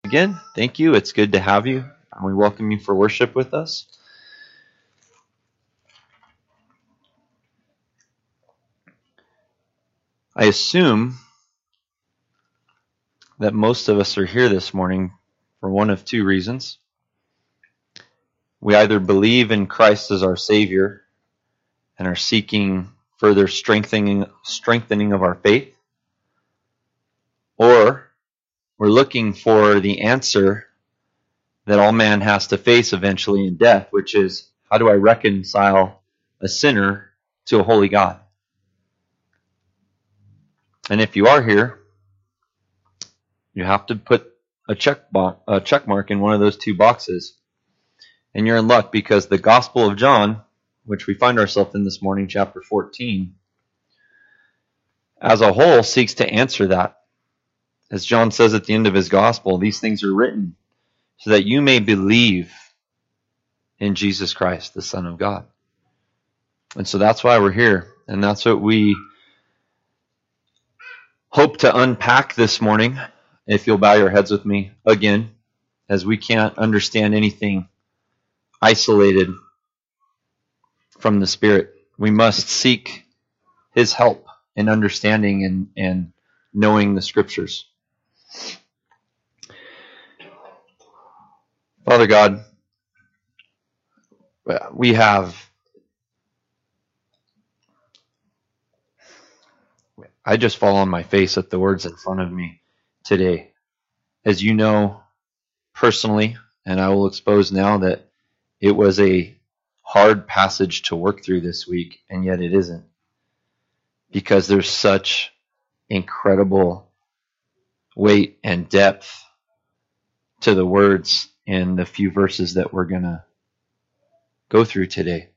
Again, thank you. It's good to have you. And we welcome you for worship with us. I assume that most of us are here this morning for one of two reasons. We either believe in Christ as our Savior and are seeking further strengthening of our faith, or we're looking for the answer that all man has to face eventually in death, which is, how do I reconcile a sinner to a holy God? And if you are here, you have to put a check mark in one of those two boxes. And you're in luck, because the Gospel of John, which we find ourselves in this morning, chapter 14, as a whole seeks to answer that. As John says at the end of his Gospel, these things are written so that you may believe in Jesus Christ, the Son of God. And so that's why we're here. And that's what we hope to unpack this morning. If you'll bow your heads with me again, as we can't understand anything isolated from the Spirit. We must seek His help in understanding and knowing the Scriptures. Father God, I just fall on my face at the words in front of me today. As you know personally, and I will expose now that it was a hard passage to work through this week, and yet it isn't. Because there's such incredible weight and depth to the words in the few verses that we're going to go through today.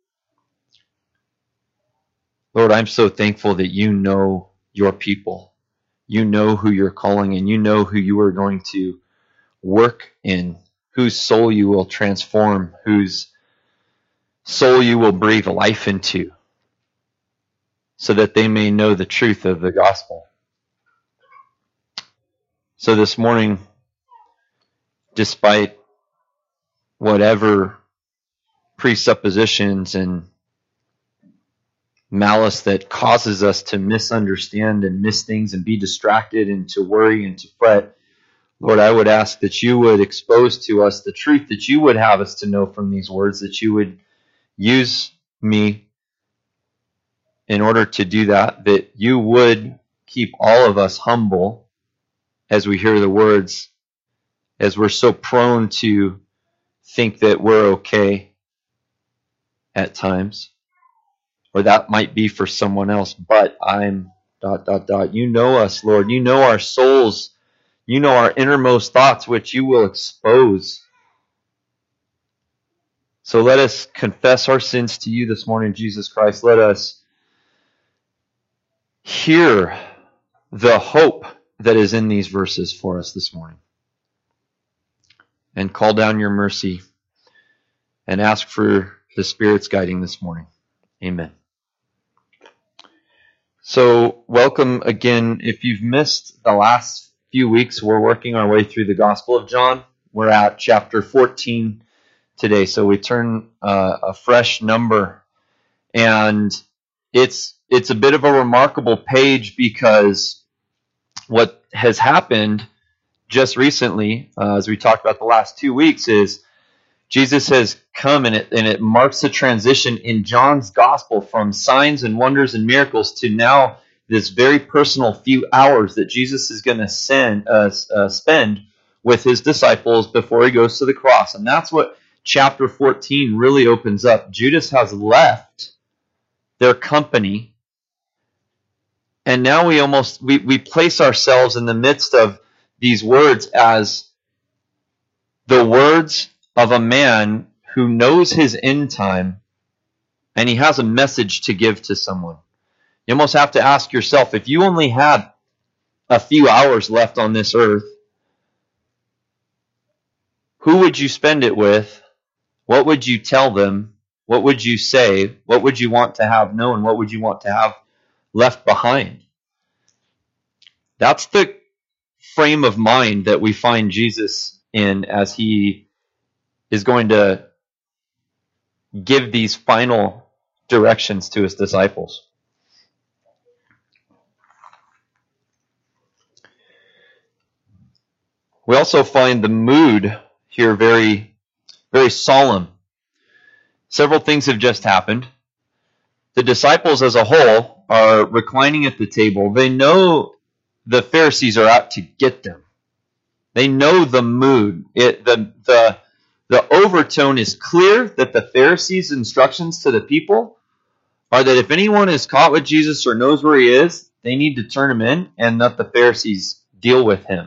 Lord, I'm so thankful that you know your people. You know who you're calling, and you know who you are going to work in, whose soul you will transform, whose soul you will breathe life into, so that they may know the truth of the gospel. So this morning, despite whatever presuppositions and malice that causes us to misunderstand and miss things and be distracted and to worry and to fret, Lord, I would ask that you would expose to us the truth that you would have us to know from these words, that you would use me in order to do that, that you would keep all of us humble as we hear the words, as we're so prone to think that we're okay at times, or that might be for someone else, but I'm ... You know us, Lord. You know our souls. You know our innermost thoughts, which you will expose. So let us confess our sins to you this morning, Jesus Christ. Let us hear the hope that is in these verses for us this morning, and call down your mercy and ask for the Spirit's guiding this morning. Amen. So welcome again. If you've missed the last few weeks, we're working our way through the Gospel of John. We're at chapter 14 today, so we turn a fresh number, and it's a bit of a remarkable page, because what has happened just recently, as we talked about the last 2 weeks, is Jesus has come, and it marks a transition in John's gospel from signs and wonders and miracles to now this very personal few hours that Jesus is going to spend with his disciples before he goes to the cross. And that's what chapter 14 really opens up. Judas has left their company, and now we place ourselves in the midst of these words as the words of a man who knows his end time, and he has a message to give to someone. You almost have to ask yourself, if you only had a few hours left on this earth, who would you spend it with? What would you tell them? What would you say? What would you want to have known? What would you want to have left behind? That's the frame of mind that we find Jesus in as he is going to give these final directions to his disciples. We also find the mood here very, very solemn. Several things have just happened. The disciples as a whole are reclining at the table. They know the Pharisees are out to get them. They know the mood. The overtone is clear that the Pharisees' instructions to the people are that if anyone is caught with Jesus or knows where he is, they need to turn him in and let the Pharisees deal with him.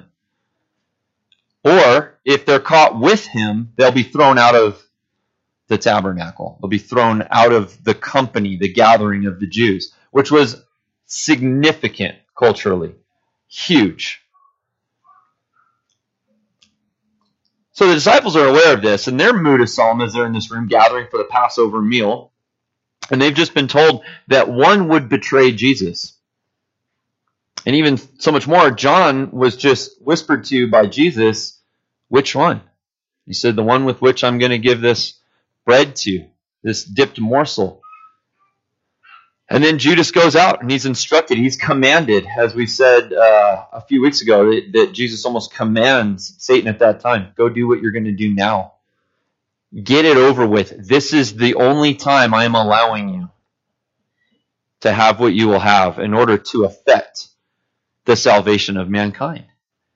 Or if they're caught with him, they'll be thrown out of the tabernacle. They'll be thrown out of the company, the gathering of the Jews, which was significant culturally. Huge. So the disciples are aware of this, and their mood is solemn as they're in this room gathering for the Passover meal. And they've just been told that one would betray Jesus. And even so much more, John was just whispered to by Jesus, which one? He said, the one with which I'm going to give this bread to, this dipped morsel. And then Judas goes out and he's instructed, he's commanded, as we said a few weeks ago, that Jesus almost commands Satan at that time, go do what you're going to do now. Get it over with. This is the only time I am allowing you to have what you will have in order to effect the salvation of mankind.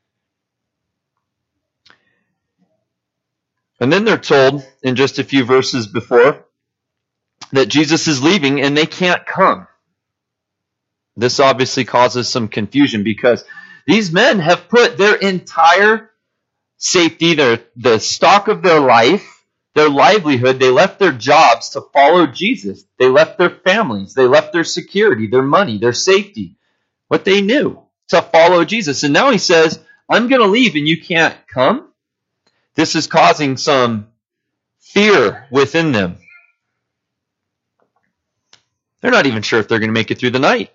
And then they're told in just a few verses before that Jesus is leaving and they can't come. This obviously causes some confusion because these men have put their entire safety, the stock of their life, their livelihood, they left their jobs to follow Jesus. They left their families, they left their security, their money, their safety, what they knew, to follow Jesus. And now he says, I'm going to leave and you can't come. This is causing some fear within them. They're not even sure if they're going to make it through the night.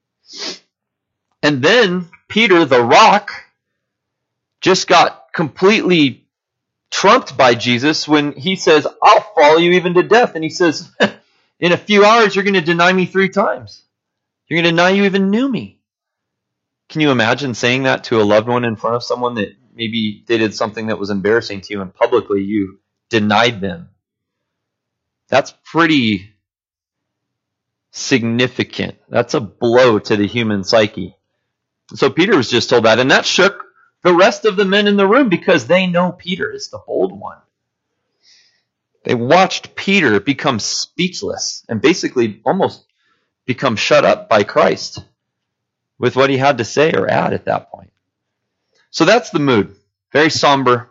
And then Peter, the rock, just got completely trumped by Jesus when he says, I'll follow you even to death. And he says, in a few hours, you're going to deny me 3 times. You're going to deny you even knew me. Can you imagine saying that to a loved one in front of someone that maybe they did something that was embarrassing to you and publicly you denied them? That's pretty significant. That's a blow to the human psyche. So Peter was just told that, and that shook the rest of the men in the room because they know Peter is the bold one. They watched Peter become speechless and basically almost become shut up by Christ with what he had to say or add at that point. So that's the mood. Very somber.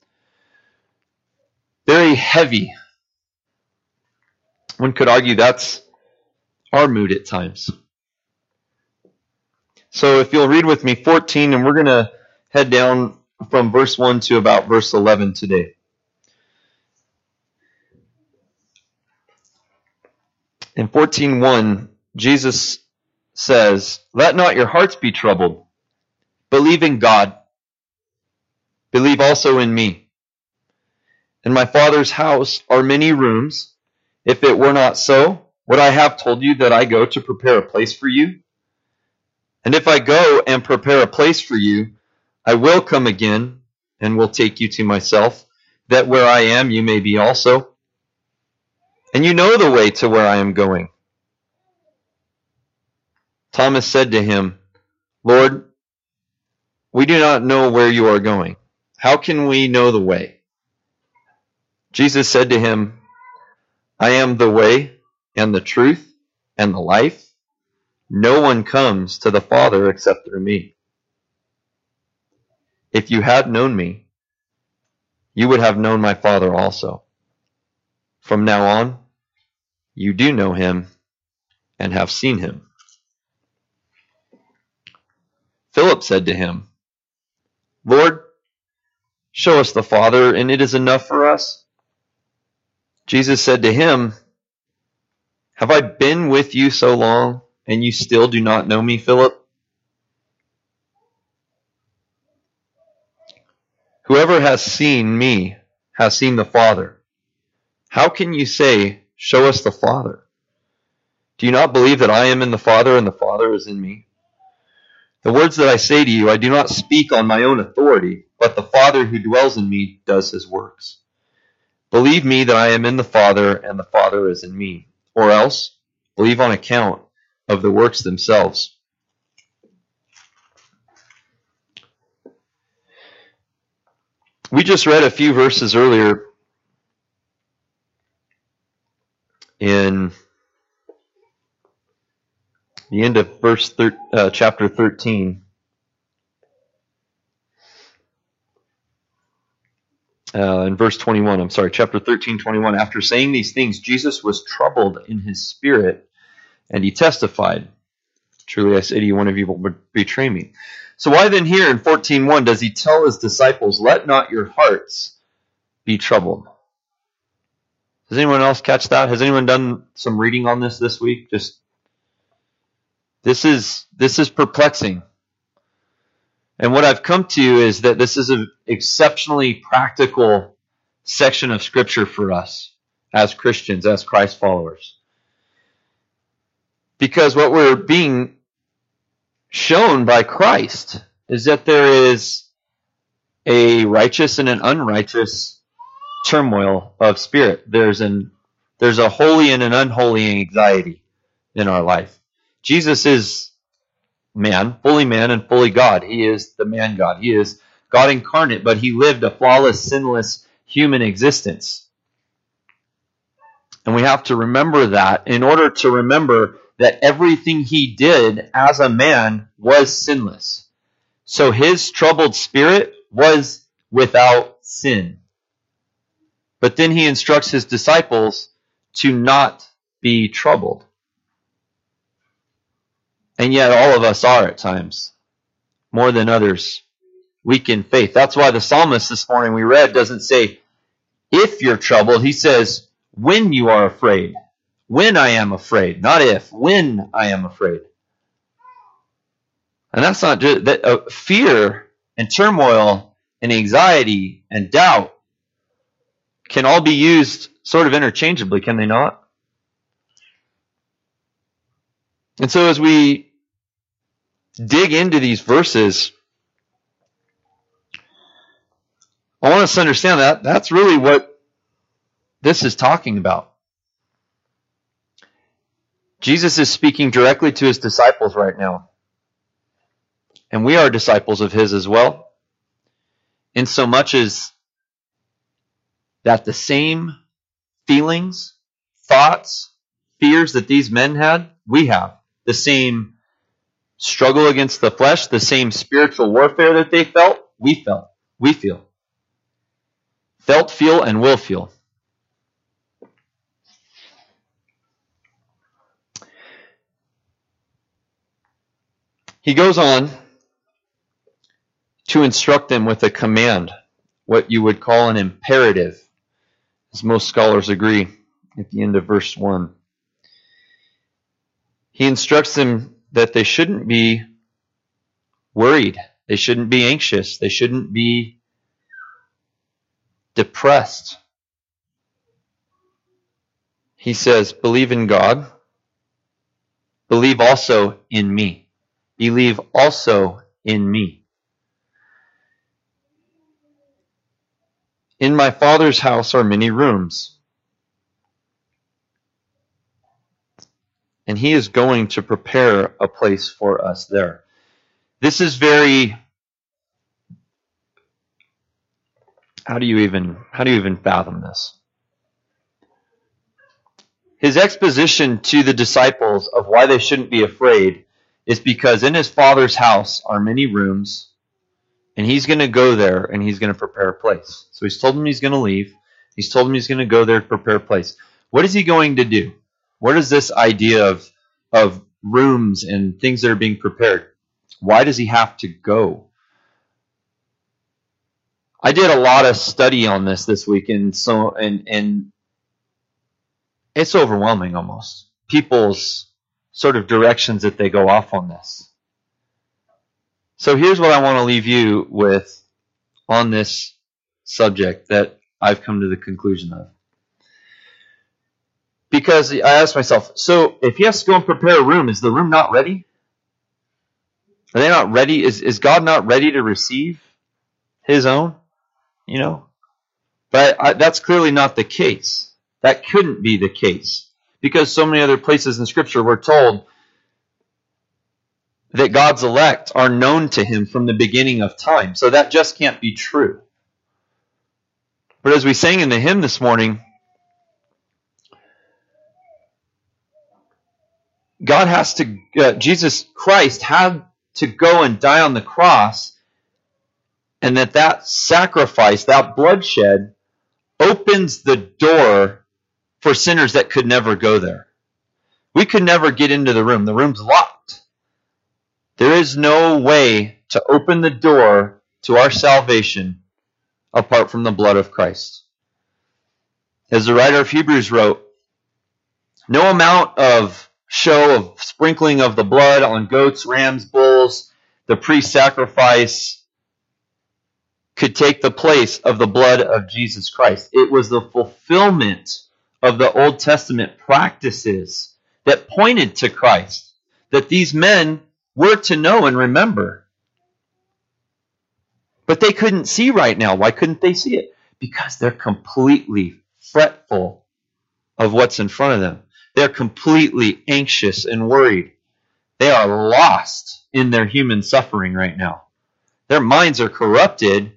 Very heavy. One could argue that's our mood at times. So if you'll read with me 14, and we're going to head down from verse 1 to about verse 11 today. In 14:1, Jesus says, let not your hearts be troubled. Believe in God. Believe also in me. In my Father's house are many rooms. If it were not so, would I have told you that I go to prepare a place for you? And if I go and prepare a place for you, I will come again and will take you to myself, that where I am you may be also. And you know the way to where I am going. Thomas said to him, Lord, we do not know where you are going. How can we know the way? Jesus said to him, I am the way and the truth and the life. No one comes to the Father except through me. If you had known me, you would have known my Father also. From now on, you do know him and have seen him. Philip said to him, Lord, show us the Father, and it is enough for us. Jesus said to him, have I been with you so long, and you still do not know me, Philip? Whoever has seen me has seen the Father. How can you say, 'Show us the Father'? Do you not believe that I am in the Father and the Father is in me? The words that I say to you, I do not speak on my own authority, but the Father who dwells in me does his works. Believe me that I am in the Father and the Father is in me, or else believe on account of the works themselves. We just read a few verses earlier in the end of chapter 13. In verse 21, chapter 13, 21. After saying these things, Jesus was troubled in his spirit, and he testified, "Truly I say to you, one of you will betray me." So why then here in 14:1 does he tell his disciples, "Let not your hearts be troubled"? Does anyone else catch that? Has anyone done some reading on this week? This is perplexing. And what I've come to is that this is an exceptionally practical section of Scripture for us as Christians, as Christ followers. Because what we're being shown by Christ is that there is a righteous and an unrighteous turmoil of spirit. There's a holy and an unholy anxiety in our life. Jesus is fully man and fully God. He is the man God. He is God incarnate, but he lived a flawless, sinless human existence. And we have to remember that in order to remember that everything he did as a man was sinless. So his troubled spirit was without sin. But then he instructs his disciples to not be troubled. And yet all of us are at times, more than others, weak in faith. That's why the psalmist this morning we read doesn't say, if you're troubled. He says, when you are afraid. When I am afraid. Not if. When I am afraid. And that's not just that. Fear and turmoil and anxiety and doubt can all be used sort of interchangeably, can they not? And so as we dig into these verses, I want us to understand that that's really what this is talking about. Jesus is speaking directly to his disciples right now. And we are disciples of his as well. In so much as that the same feelings, thoughts, fears that these men had, we have. The same struggle against the flesh, the same spiritual warfare that they felt, we feel. Felt, feel, and will feel. He goes on to instruct them with a command, what you would call an imperative, as most scholars agree, at the end of verse 1. He instructs them that they shouldn't be worried. They shouldn't be anxious. They shouldn't be depressed. He says, believe in God. Believe also in me. Believe also in me. In my Father's house are many rooms. And he is going to prepare a place for us there. This is very, how do you even fathom this? His exposition to the disciples of why they shouldn't be afraid is because in his Father's house are many rooms, and he's going to go there and he's going to prepare a place. So he's told them he's going to leave. He's told them he's going to go there to prepare a place. What is he going to do? What is this idea of rooms and things that are being prepared? Why does he have to go? I did a lot of study on this week, and it's overwhelming almost. People's sort of directions that they go off on this. So here's what I want to leave you with on this subject that I've come to the conclusion of. Because I asked myself, so if he has to go and prepare a room, is the room not ready? Are they not ready? Is God not ready to receive his own? But that's clearly not the case. That couldn't be the case. Because so many other places in Scripture we're told that God's elect are known to him from the beginning of time. So that just can't be true. But as we sang in the hymn this morning, Jesus Christ had to go and die on the cross, and that sacrifice, that bloodshed, opens the door for sinners that could never go there. We could never get into the room. The room's locked. There is no way to open the door to our salvation apart from the blood of Christ. As the writer of Hebrews wrote, no amount of show of sprinkling of the blood on goats, rams, bulls, the pre-sacrifice could take the place of the blood of Jesus Christ. It was the fulfillment of the Old Testament practices that pointed to Christ, that these men were to know and remember. But they couldn't see right now. Why couldn't they see it? Because they're completely fretful of what's in front of them. They're completely anxious and worried. They are lost in their human suffering right now. Their minds are corrupted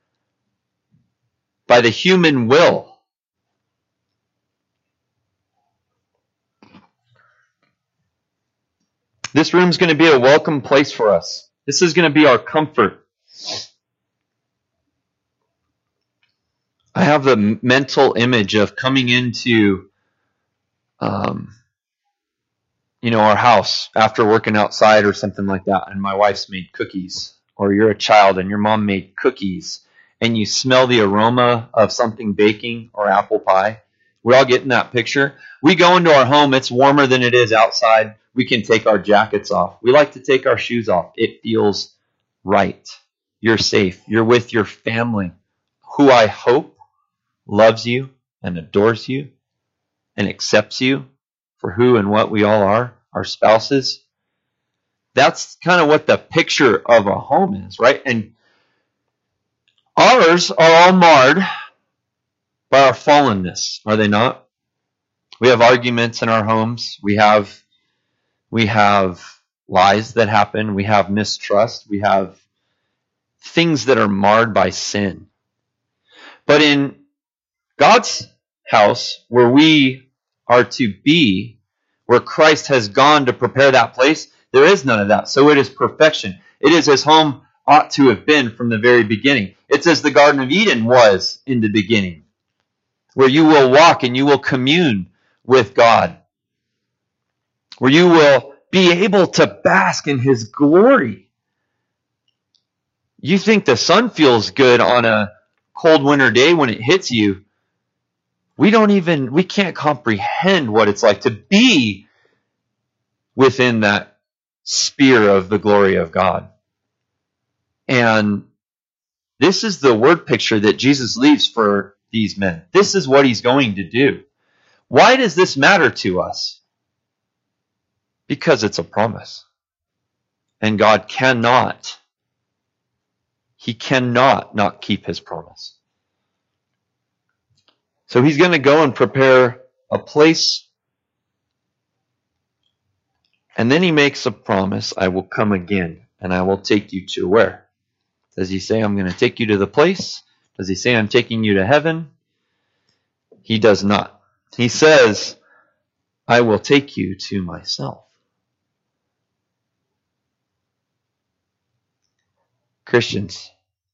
by the human will. This room's going to be a welcome place for us. This is going to be our comfort. I have the mental image of coming into our house after working outside or something like that, and my wife's made cookies, or you're a child and your mom made cookies, and you smell the aroma of something baking or apple pie. We all get in that picture. We go into our home, it's warmer than it is outside. We can take our jackets off. We like to take our shoes off. It feels right. You're safe. You're with your family, who I hope loves you and adores you and accepts you for who and what we all are, our spouses. That's kind of what the picture of a home is, right? And ours are all marred by our fallenness, are they not? We have arguments in our homes. We have lies that happen. We have mistrust. We have things that are marred by sin. But in God's house, where we are to be, where Christ has gone to prepare that place, there is none of that. So it is perfection. It is as home ought to have been from the very beginning. It's as the Garden of Eden was in the beginning, where you will walk and you will commune with God, where you will be able to bask in his glory. You think the sun feels good on a cold winter day when it hits you. We can't comprehend what it's like to be within that sphere of the glory of God. And this is the word picture that Jesus leaves for these men. This is what he's going to do. Why does this matter to us? Because it's a promise. And God cannot not keep his promise. So he's going to go and prepare a place. And then he makes a promise, I will come again and I will take you to where? Does he say, I'm going to take you to the place? Does he say, I'm taking you to heaven? He does not. He says, I will take you to myself. Christians,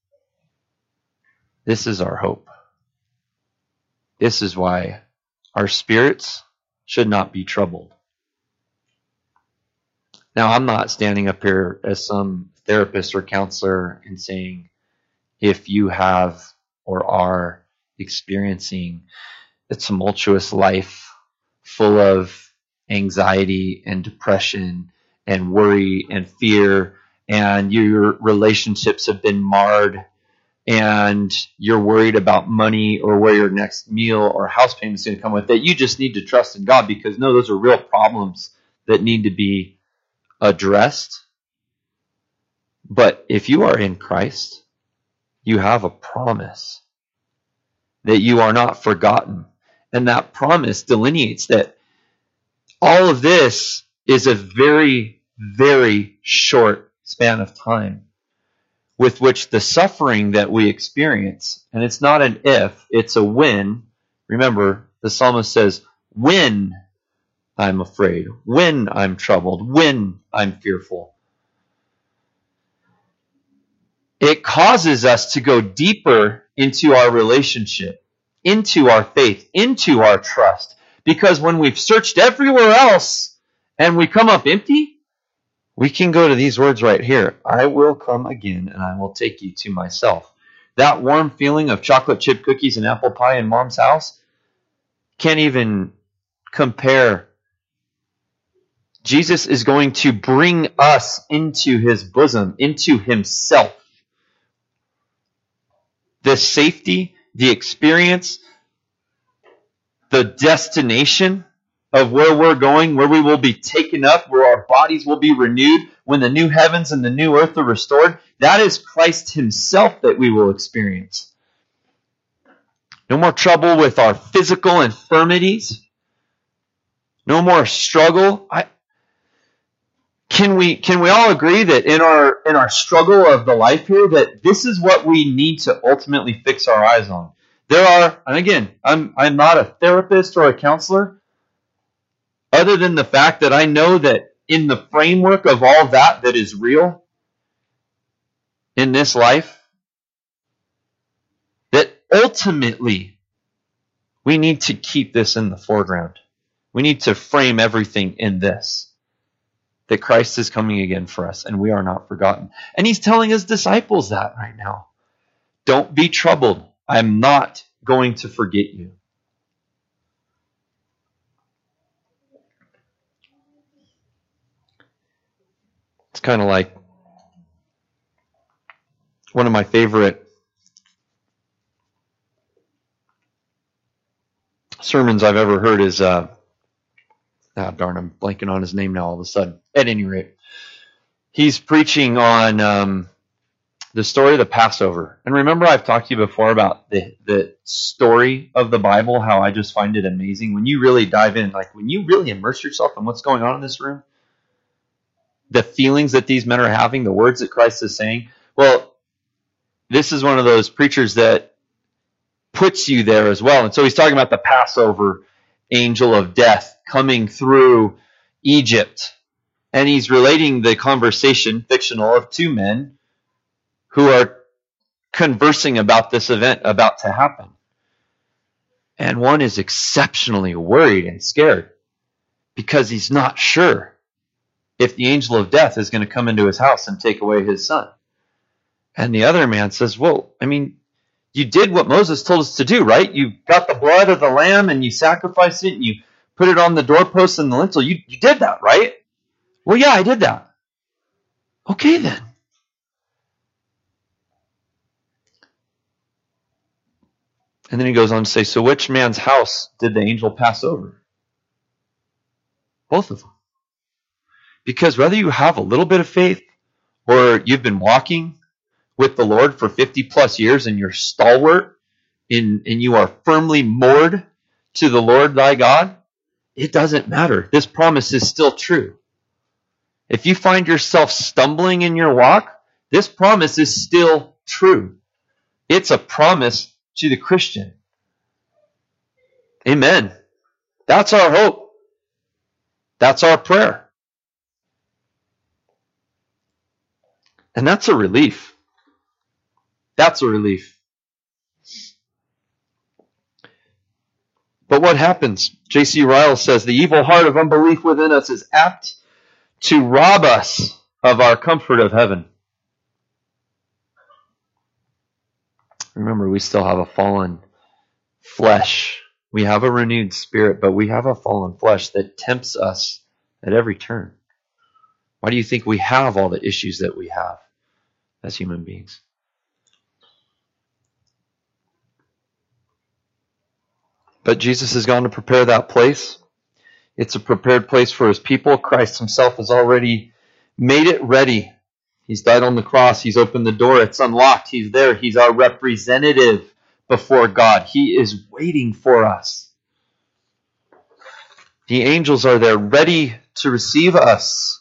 this is our hope. This is why our spirits should not be troubled. Now, I'm not standing up here as some therapist or counselor and saying, if you have or are experiencing a tumultuous life full of anxiety and depression and worry and fear, and your relationships have been marred and you're worried about money or where your next meal or house payment is going to come with, that you just need to trust in God, because no, those are real problems that need to be addressed. But if you are in Christ, you have a promise that you are not forgotten. And that promise delineates that all of this is a very, very short span of time with which the suffering that we experience, and it's not an if, it's a when. Remember, the psalmist says, when I'm afraid, when I'm troubled, when I'm fearful. It causes us to go deeper into our relationship, into our faith, into our trust. Because when we've searched everywhere else and we come up empty, we can go to these words right here. I will come again and I will take you to myself. That warm feeling of chocolate chip cookies and apple pie in Mom's house can't even compare. Jesus is going to bring us into his bosom, into himself. The safety, the experience, the destination of where we're going, where we will be taken up, where our bodies will be renewed, when the new heavens and the new earth are restored, that is Christ himself that we will experience. No more trouble with our physical infirmities. No more struggle. Can we all agree that in our struggle of the life here, that this is what we need to ultimately fix our eyes on? There are, and again, I'm not a therapist or a counselor, other than the fact that I know that in the framework of all that is real in this life, that ultimately we need to keep this in the foreground. We need to frame everything in this, that Christ is coming again for us and we are not forgotten. And he's telling his disciples that right now. Don't be troubled. I'm not going to forget you. It's kind of like one of my favorite sermons I've ever heard is, darn, I'm blanking on his name now all of a sudden. At any rate, he's preaching on the story of the Passover. And remember, I've talked to you before about the story of the Bible, how I just find it amazing. When you really dive in, like when you really immerse yourself in what's going on in this room, the feelings that these men are having, the words that Christ is saying. Well, this is one of those preachers that puts you there as well. And so he's talking about the Passover angel of death coming through Egypt. And he's relating the conversation, fictional, of two men who are conversing about this event about to happen. And one is exceptionally worried and scared because he's not sure if the angel of death is going to come into his house and take away his son. And the other man says, well, I mean, you did what Moses told us to do, right? You got the blood of the lamb and you sacrificed it and you put it on the doorpost and the lintel. You did that, right? Well, yeah, I did that. Okay, then. And then he goes on to say, so which man's house did the angel pass over? Both of them. Because whether you have a little bit of faith or you've been walking with the Lord for 50 plus years and you're stalwart and you are firmly moored to the Lord thy God, it doesn't matter. This promise is still true. If you find yourself stumbling in your walk, this promise is still true. It's a promise to the Christian. Amen. That's our hope. That's our prayer. And that's a relief. That's a relief. But what happens? J.C. Ryle says, the evil heart of unbelief within us is apt to rob us of our comfort of heaven. Remember, we still have a fallen flesh. We have a renewed spirit, but we have a fallen flesh that tempts us at every turn. Why do you think we have all the issues that we have as human beings? But Jesus has gone to prepare that place. It's a prepared place for his people. Christ himself has already made it ready. He's died on the cross. He's opened the door. It's unlocked. He's there. He's our representative before God. He is waiting for us. The angels are there ready to receive us.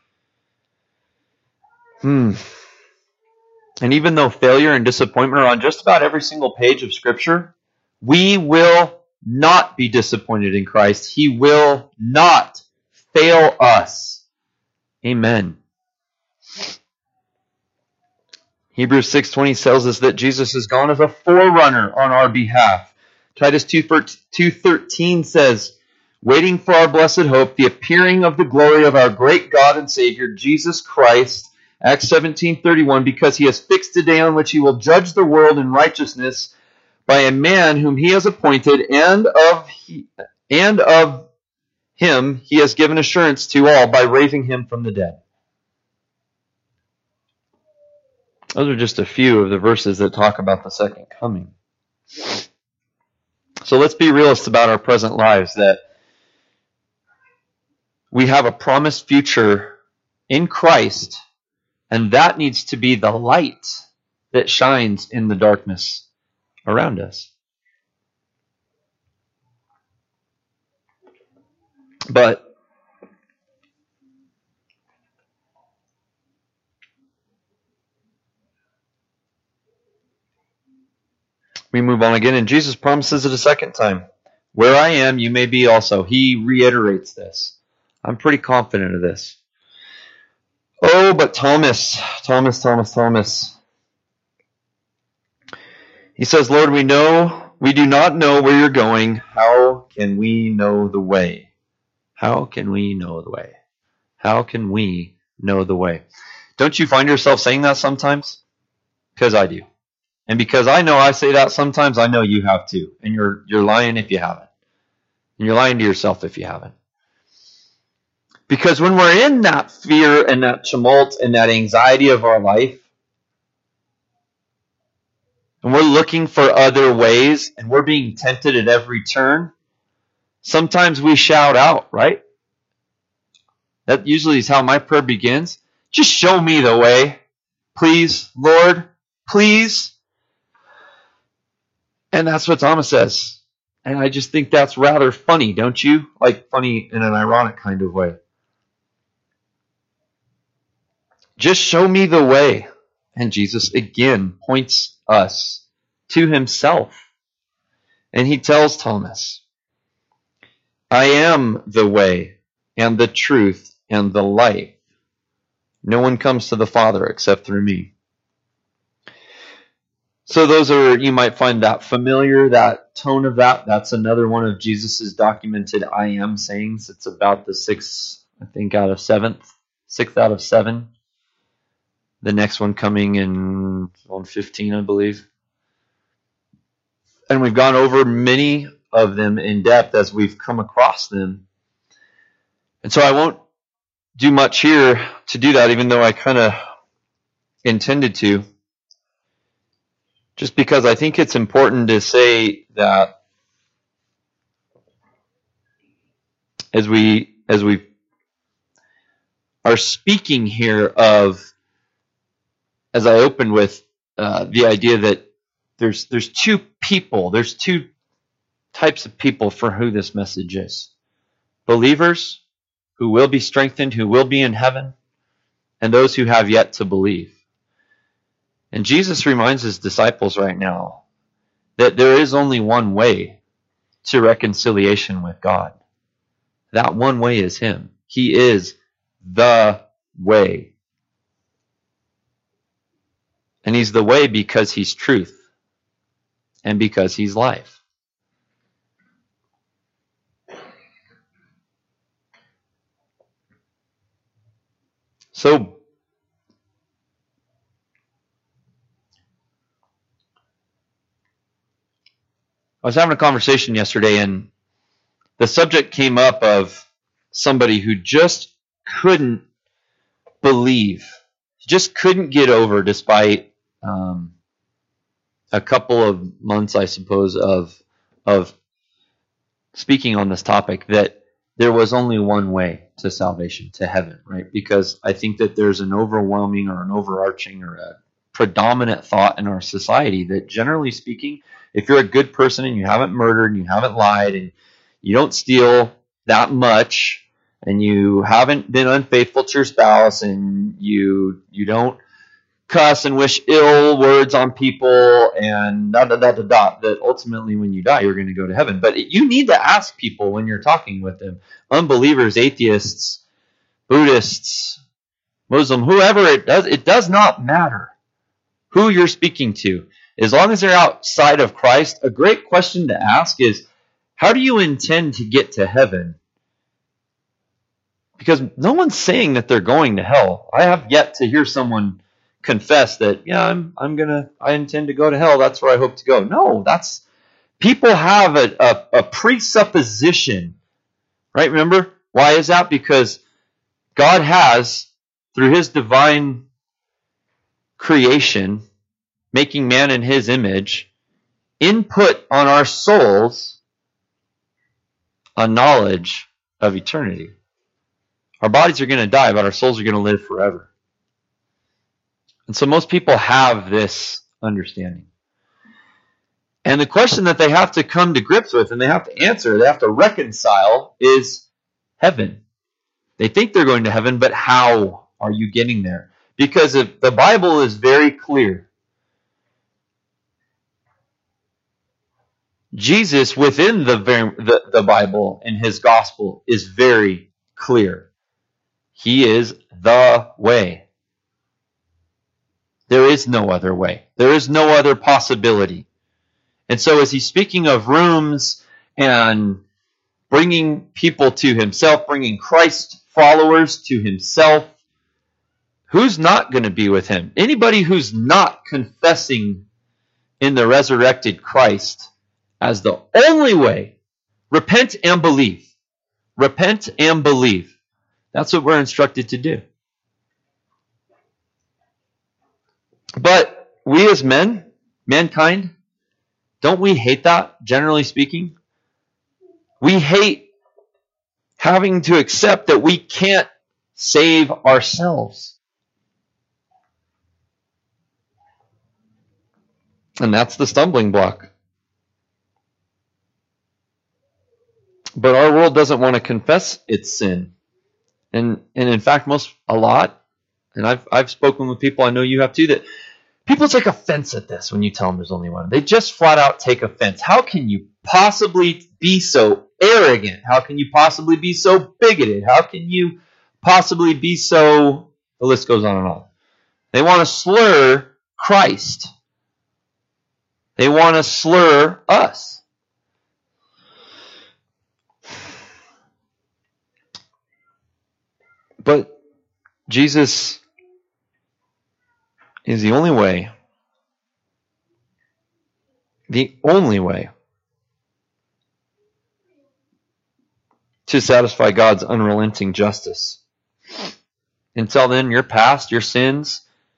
And even though failure and disappointment are on just about every single page of Scripture, we will not be disappointed in Christ. He will not fail us. Amen. Hebrews 6:20 tells us that Jesus has gone as a forerunner on our behalf. Titus 2:13 says, waiting for our blessed hope, the appearing of the glory of our great God and Savior, Jesus Christ. Acts 17:31, because he has fixed a day on which he will judge the world in righteousness by a man whom he has appointed, and of him he has given assurance to all by raising him from the dead. Those are just a few of the verses that talk about the second coming. So let's be realists about our present lives, that we have a promised future in Christ, and that needs to be the light that shines in the darkness around us. But we move on again, and Jesus promises it a second time. Where I am, you may be also. He reiterates this. I'm pretty confident of this. Oh, but Thomas. He says, Lord, we do not know where you're going. How can we know the way? How can we know the way? How can we know the way? Don't you find yourself saying that sometimes? Because I do. And because I know I say that sometimes, I know you have too. And you're lying if you haven't. And you're lying to yourself if you haven't. Because when we're in that fear and that tumult and that anxiety of our life, and we're looking for other ways, and we're being tempted at every turn, sometimes we shout out, right? That usually is how my prayer begins. Just show me the way. Please, Lord, please. And that's what Thomas says. And I just think that's rather funny, don't you? Like funny in an ironic kind of way. Just show me the way. And Jesus again points us to himself. And he tells Thomas, I am the way and the truth and the life. No one comes to the Father except through me. So those are, you might find that familiar, that tone of that. That's another one of Jesus's documented I am sayings. It's about the sixth out of seven. The next one coming in on 15, I believe. And we've gone over many of them in depth as we've come across them. And so I won't do much here to do that, even though I kind of intended to. Just because I think it's important to say that as we are speaking here of, as I opened with the idea that there's two types of people for who this message is. Believers who will be strengthened, who will be in heaven, and those who have yet to believe. And Jesus reminds his disciples right now that there is only one way to reconciliation with God. That one way is him. He is the way. And he's the way because he's truth and because he's life. So, I was having a conversation yesterday, and the subject came up of somebody who just couldn't believe, just couldn't get over, despite a couple of months, I suppose, of speaking on this topic, that there was only one way to salvation, to heaven, right? Because I think that there's an overwhelming or an overarching or a predominant thought in our society that, generally speaking, if you're a good person and you haven't murdered and you haven't lied and you don't steal that much and you haven't been unfaithful to your spouse and you don't cuss and wish ill words on people and that ultimately when you die you're going to go to heaven. But you need to ask people when you're talking with them, unbelievers, atheists, Buddhists, Muslim, whoever it does not matter who you're speaking to. As long as they're outside of Christ, a great question to ask is, how do you intend to get to heaven? Because no one's saying that they're going to hell. I have yet to hear someone confess that, yeah, I intend to go to hell. That's where I hope to go. No, people have a presupposition, right? Remember, why is that? Because God has, through his divine creation, making man in his image, input on our souls a knowledge of eternity. Our bodies are going to die, but our souls are going to live forever. And so most people have this understanding. And the question that they have to come to grips with and they have to answer, they have to reconcile, is heaven. They think they're going to heaven, but how are you getting there? Because the Bible is very clear. Jesus within the Bible and his gospel is very clear. He is the way. There is no other way. There is no other possibility. And so as he's speaking of rooms and bringing people to himself, bringing Christ followers to himself, who's not going to be with him? Anybody who's not confessing in the resurrected Christ as the only way. Repent and believe. Repent and believe. That's what we're instructed to do. But we as mankind, don't we hate that, generally speaking? We hate having to accept that we can't save ourselves. And that's the stumbling block. But our world doesn't want to confess its sin. And in fact, a lot, and I've spoken with people, I know you have too, that people take offense at this when you tell them there's only one. They just flat out take offense. How can you possibly be so arrogant? How can you possibly be so bigoted? How can you possibly be so... The list goes on and on. They want to slur Christ. They want to slur us. But Jesus is the only way to satisfy God's unrelenting justice. Until then, your past, your sins,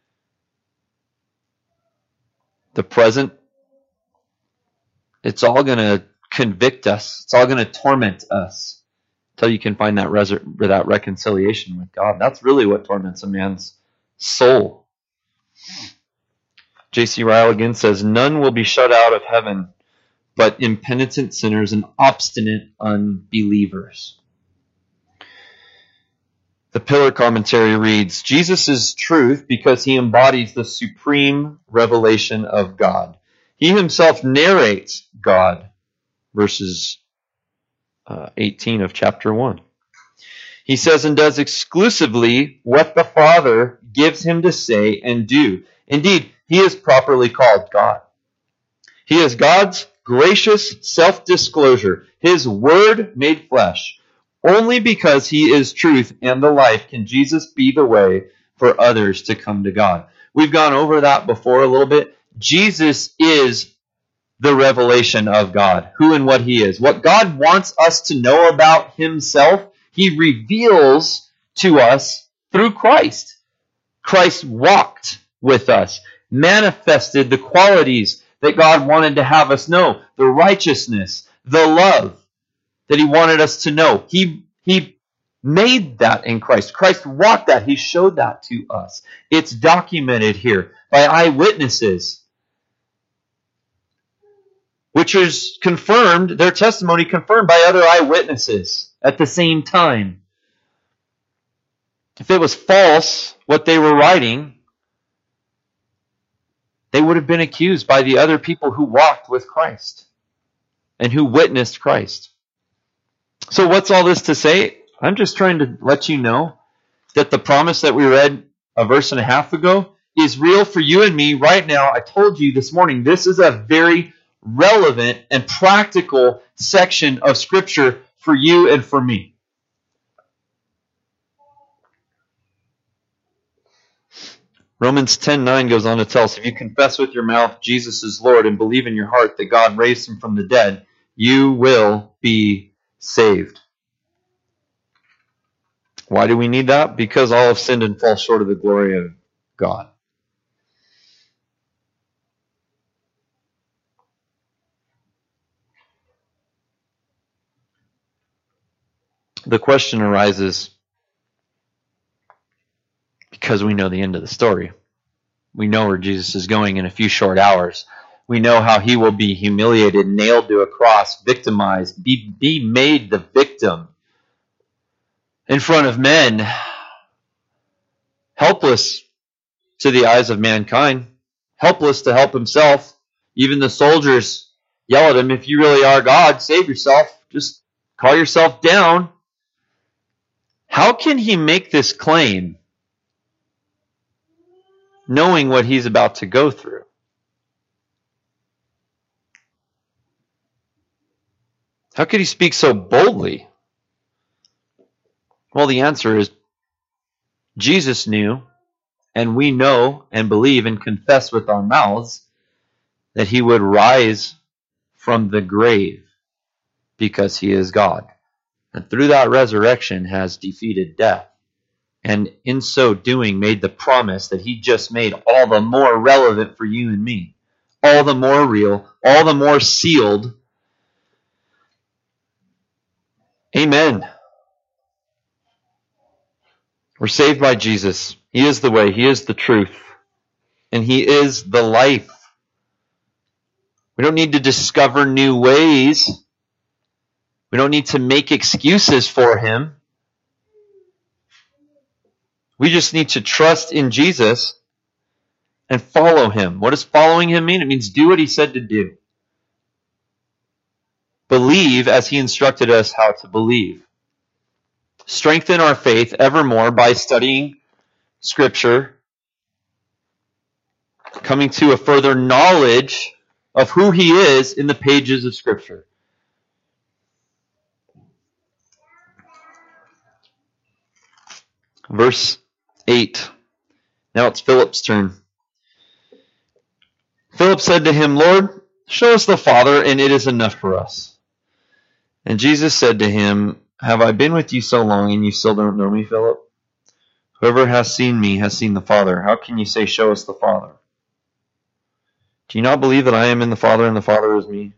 the present, it's all going to convict us. It's all going to torment us until you can find that reconciliation with God. That's really what torments a man's soul. J.C. Ryle again says, none will be shut out of heaven but impenitent sinners and obstinate unbelievers. The Pillar commentary reads, Jesus is truth because he embodies the supreme revelation of God. He himself narrates God, verses 18 of chapter 1. He says and does exclusively what the Father gives him to say and do. Indeed, he is properly called God. He is God's gracious self-disclosure, his word made flesh. Only because he is truth and the life can Jesus be the way for others to come to God. We've gone over that before a little bit. Jesus is the revelation of God, who and what he is. What God wants us to know about himself, he reveals to us through Christ. Christ walked with us, manifested the qualities that God wanted to have us know, the righteousness, the love, that he wanted us to know. He made that in Christ. Christ walked that. He showed that to us. It's documented here by eyewitnesses, which is confirmed, their testimony confirmed by other eyewitnesses at the same time. If it was false, what they were writing, they would have been accused by the other people who walked with Christ and who witnessed Christ. So what's all this to say? I'm just trying to let you know that the promise that we read a verse and a half ago is real for you and me right now. I told you this morning, this is a very relevant and practical section of Scripture for you and for me. Romans 10:9 goes on to tell us, if you confess with your mouth Jesus is Lord and believe in your heart that God raised him from the dead, you will be saved. Why do we need that? Because all have sinned and fall short of the glory of God. The question arises because we know the end of the story. We know where Jesus is going in a few short hours. We know how he will be humiliated, nailed to a cross, victimized, be made the victim in front of men, helpless to the eyes of mankind, helpless to help himself. Even the soldiers yell at him, if you really are God, save yourself. Just call yourself down. How can he make this claim knowing what he's about to go through? How could he speak so boldly? Well, the answer is Jesus knew, and we know and believe and confess with our mouths that he would rise from the grave because he is God. And through that resurrection has defeated death. And in so doing made the promise that he just made all the more relevant for you and me. All the more real, all the more sealed. Amen. We're saved by Jesus. He is the way, he is the truth, and he is the life. We don't need to discover new ways. We don't need to make excuses for him. We just need to trust in Jesus and follow him. What does following him mean? It means do what he said to do. Believe as he instructed us how to believe. Strengthen our faith evermore by studying Scripture, coming to a further knowledge of who he is in the pages of Scripture. Verse 8. Now it's Philip's turn. Philip said to him, Lord, show us the Father, and it is enough for us. And Jesus said to him, have I been with you so long, and you still don't know me, Philip? Whoever has seen me has seen the Father. How can you say, show us the Father? Do you not believe that I am in the Father, and the Father is me?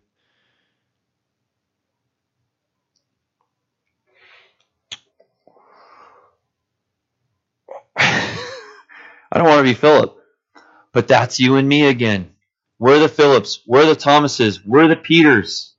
I don't want to be Philip, but that's you and me again. We're the Philips, we're the Thomases, we're the Peters.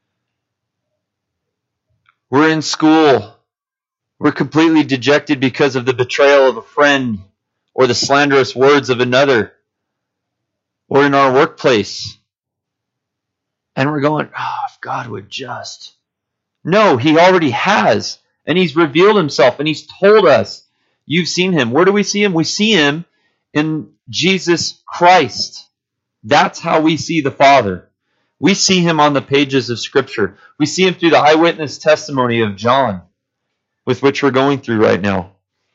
We're in school. We're completely dejected because of the betrayal of a friend or the slanderous words of another, or in our workplace. And we're going, if God would just. No, he already has. And he's revealed himself and he's told us. You've seen him. Where do we see him? We see him in Jesus Christ. That's how we see the Father. We see him on the pages of Scripture. We see him through the eyewitness testimony of John, with which we're going through right now.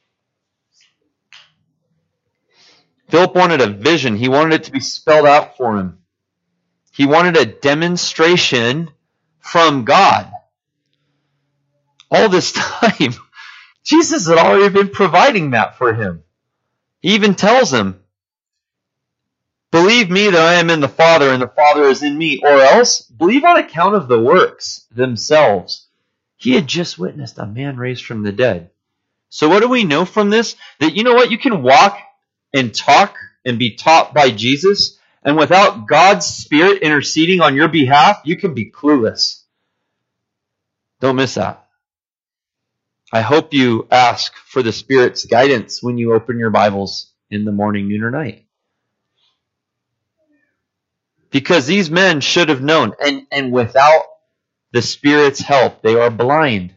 Philip wanted a vision. He wanted it to be spelled out for him. He wanted a demonstration from God. All this time, Jesus had already been providing that for him. He even tells him, believe me that I am in the Father and the Father is in me, or else believe on account of the works themselves. He had just witnessed a man raised from the dead. So what do we know from this? That you know what? You can walk and talk and be taught by Jesus, and without God's Spirit interceding on your behalf, you can be clueless. Don't miss that. I hope you ask for the Spirit's guidance when you open your Bibles in the morning, noon, or night. Because these men should have known, and without the Spirit's help, they are blind.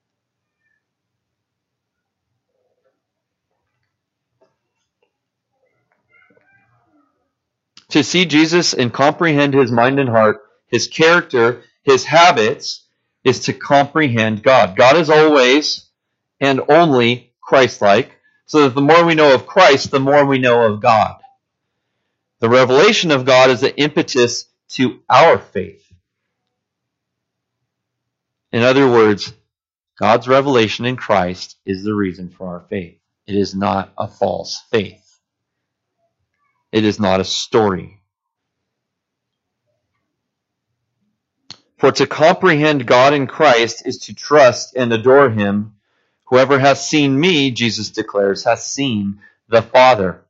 To see Jesus and comprehend his mind and heart, his character, his habits, is to comprehend God. God is always and only Christ-like, so that the more we know of Christ, the more we know of God. The revelation of God is the impetus to our faith. In other words, God's revelation in Christ is the reason for our faith. It is not a false faith. It is not a story. For to comprehend God in Christ is to trust and adore him. Whoever has seen me, Jesus declares, has seen the Father.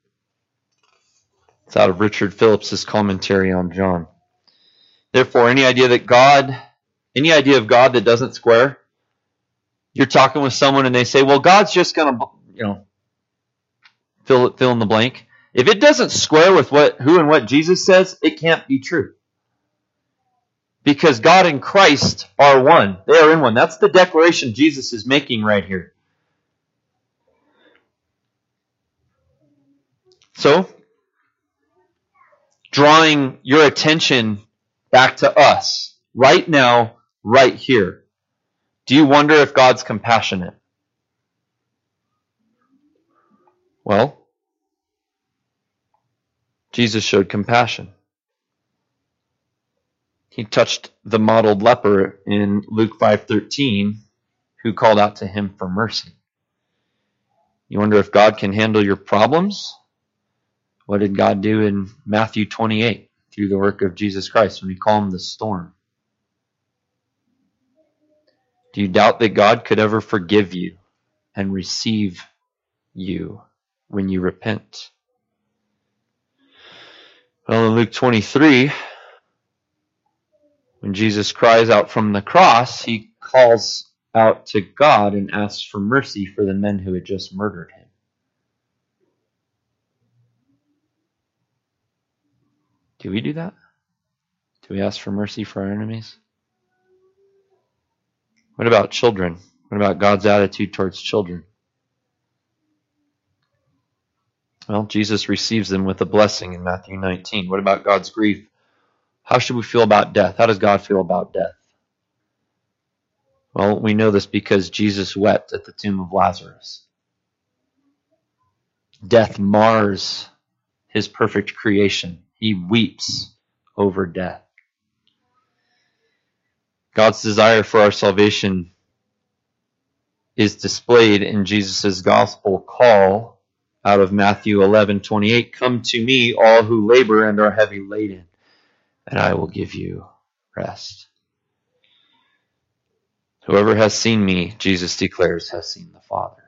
It's out of Richard Phillips' commentary on John. Therefore, any idea of God that doesn't square, you're talking with someone and they say, well, God's just going to, fill in the blank. If it doesn't square with who and what Jesus says, it can't be true. Because God and Christ are one. They are in one. That's the declaration Jesus is making right here. So, drawing your attention back to us, right now, right here. Do you wonder if God's compassionate? Well, Jesus showed compassion. He touched the mottled leper in Luke 5:13, who called out to him for mercy. You wonder if God can handle your problems? What did God do in Matthew 28 through the work of Jesus Christ when he calmed the storm? Do you doubt that God could ever forgive you and receive you when you repent? Well, in Luke 23, when Jesus cries out from the cross, he calls out to God and asks for mercy for the men who had just murdered him. Do we do that? Do we ask for mercy for our enemies? What about children? What about God's attitude towards children? Well, Jesus receives them with a blessing in Matthew 19. What about God's grief? How should we feel about death? How does God feel about death? Well, we know this because Jesus wept at the tomb of Lazarus. Death mars his perfect creation. He weeps over death. God's desire for our salvation is displayed in Jesus' gospel call out of Matthew 11:28. Come to me, all who labor and are heavy laden, and I will give you rest. Whoever has seen me, Jesus declares, has seen the Father.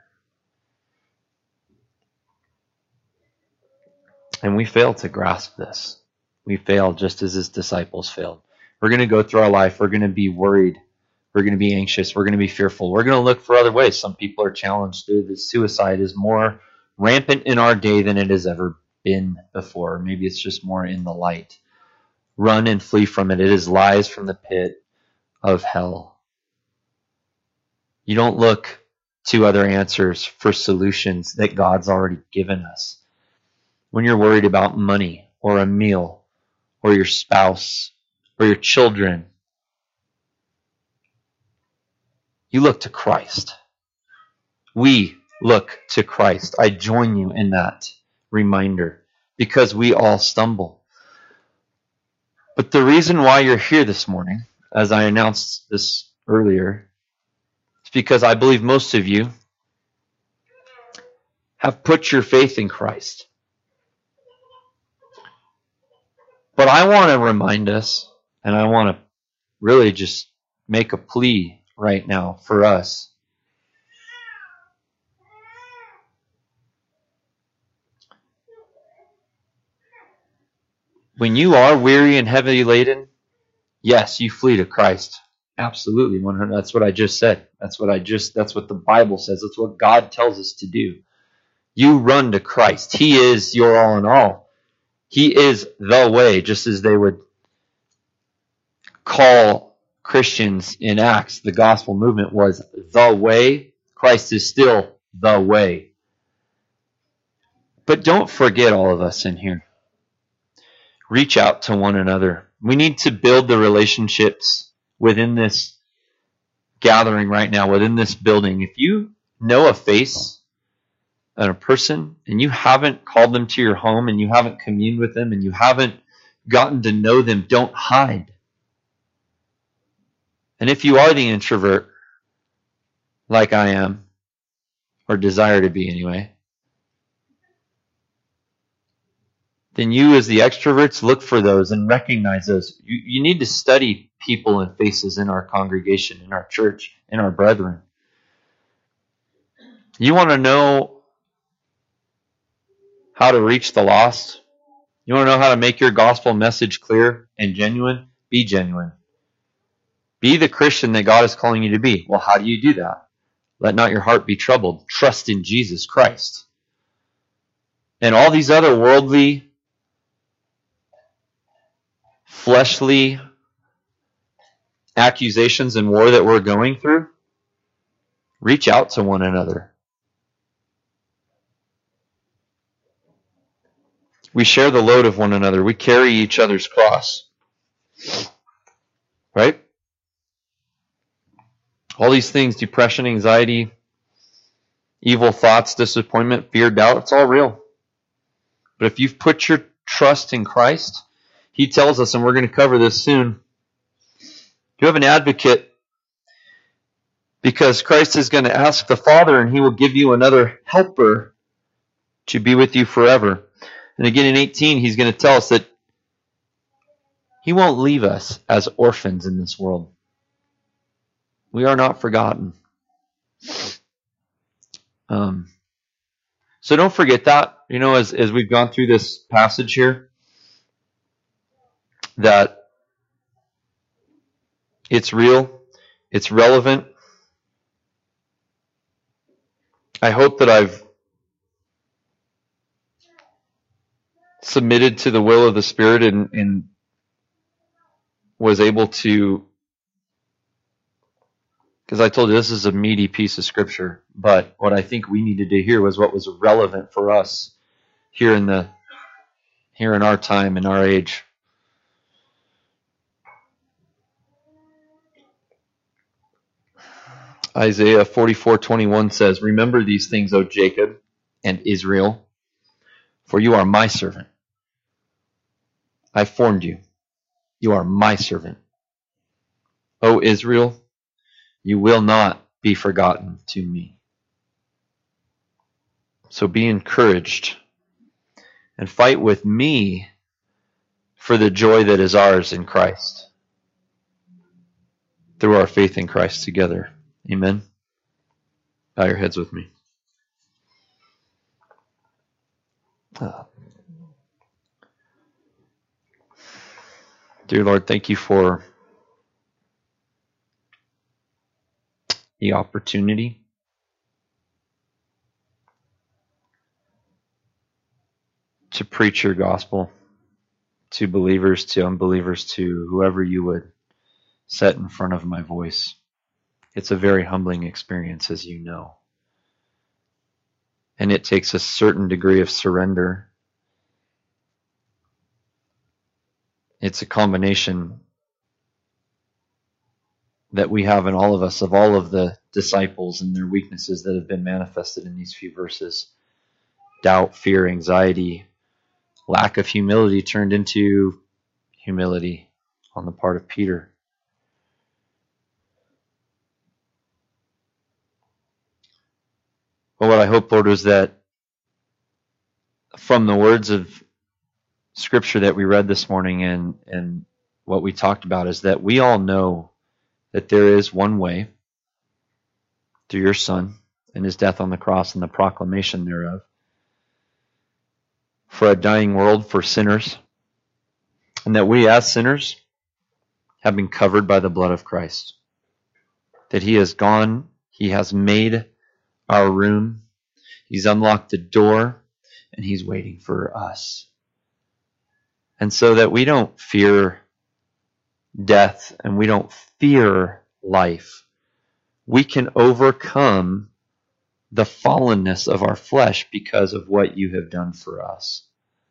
And we fail to grasp this. We fail just as his disciples failed. We're going to go through our life. We're going to be worried. We're going to be anxious. We're going to be fearful. We're going to look for other ways. Some people are challenged through this. Suicide is more rampant in our day than it has ever been before. Maybe it's just more in the light. Run and flee from it. It is lies from the pit of hell. You don't look to other answers for solutions that God's already given us. When you're worried about money or a meal or your spouse or your children, you look to Christ. We look to Christ. I join you in that reminder because we all stumble. But the reason why you're here this morning, as I announced this earlier, is because I believe most of you have put your faith in Christ. But I want to remind us, and I want to really just make a plea right now for us. When you are weary and heavy laden, yes, you flee to Christ. Absolutely, 100. That's what I just said. That's what the Bible says. That's what God tells us to do. You run to Christ. He is your all in all. He is the way, just as they would call Christians in Acts. The gospel movement was the way. Christ is still the way. But don't forget all of us in here. Reach out to one another. We need to build the relationships within this gathering right now, within this building. If you know a face and a person and you haven't called them to your home and you haven't communed with them and you haven't gotten to know them, don't hide. And if you are the introvert, like I am, or desire to be anyway, then you as the extroverts look for those and recognize those. You need to study people and faces in our congregation, in our church, in our brethren. You want to know how to reach the lost? You want to know how to make your gospel message clear and genuine? Be genuine. Be the Christian that God is calling you to be. Well, how do you do that? Let not your heart be troubled. Trust in Jesus Christ. And all these other worldly, fleshly accusations and war that we're going through, reach out to one another. We share the load of one another. We carry each other's cross. Right? All these things, depression, anxiety, evil thoughts, disappointment, fear, doubt, it's all real. But if you've put your trust in Christ, He tells us, and we're going to cover this soon, you have an advocate because Christ is going to ask the Father and He will give you another helper to be with you forever. And again in 18, He's going to tell us that He won't leave us as orphans in this world. We are not forgotten. So don't forget that, as we've gone through this passage here, that it's real, it's relevant. I hope that I've submitted to the will of the Spirit and was able to, because I told you this is a meaty piece of scripture, but what I think we needed to hear was what was relevant for us here in our time, in our age. Isaiah 44:21 says, "Remember these things, O Jacob and Israel, for you are my servant. I formed you. You are my servant. O Israel, you will not be forgotten to me." So be encouraged and fight with me for the joy that is ours in Christ through our faith in Christ together. Amen. Bow your heads with me. Dear Lord, thank you for the opportunity to preach your gospel to believers, to unbelievers, to whoever you would set in front of my voice. It's a very humbling experience, as you know. And it takes a certain degree of surrender. It's a combination that we have in all of us, of all of the disciples and their weaknesses that have been manifested in these few verses. Doubt, fear, anxiety, lack of humility turned into humility on the part of Peter. But what I hope, Lord, was that from the words of Scripture that we read this morning and what we talked about is that we all know that there is one way, through your Son and his death on the cross and the proclamation thereof, for a dying world, for sinners, and that we as sinners have been covered by the blood of Christ. That he has gone, he has made our room, he's unlocked the door, and he's waiting for us. And so that we don't fear death and we don't fear life, we can overcome the fallenness of our flesh because of what you have done for us.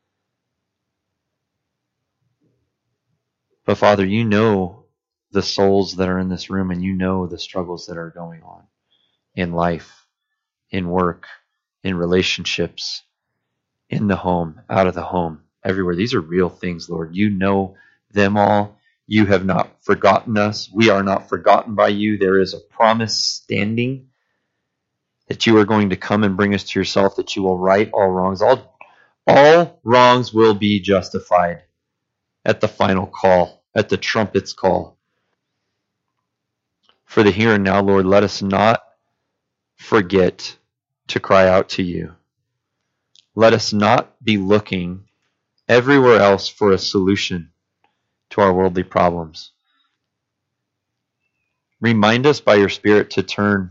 But Father, you know the souls that are in this room, and you know the struggles that are going on in life, in work, in relationships, in the home, out of the home, everywhere. These are real things, Lord. You know them all. You have not forgotten us. We are not forgotten by you. There is a promise standing that you are going to come and bring us to yourself, that you will right all wrongs. All wrongs will be justified at the final call, at the trumpet's call. For the here and now, Lord, let us not forget to cry out to you. Let us not be looking everywhere else for a solution to our worldly problems. Remind us by your Spirit to turn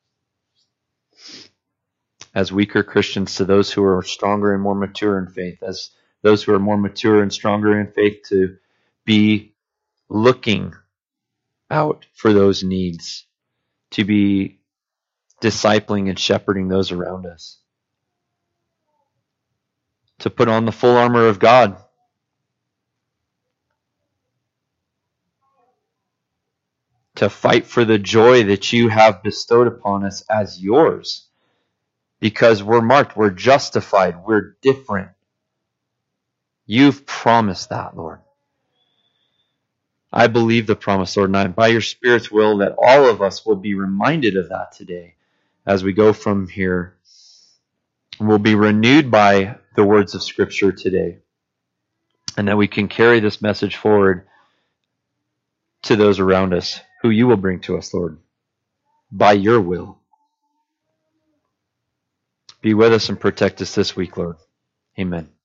as weaker Christians to those who are stronger and more mature in faith, as those who are more mature and stronger in faith to be looking out for those needs, to be discipling and shepherding those around us, to put on the full armor of God, to fight for the joy that you have bestowed upon us as yours, because we're marked, we're justified, we're different. You've promised that, Lord. I believe the promise, Lord, and by your Spirit's will that all of us will be reminded of that today as we go from here. We'll be renewed by the words of Scripture today, and that we can carry this message forward to those around us who you will bring to us, Lord, by your will. Be with us and protect us this week, Lord. Amen.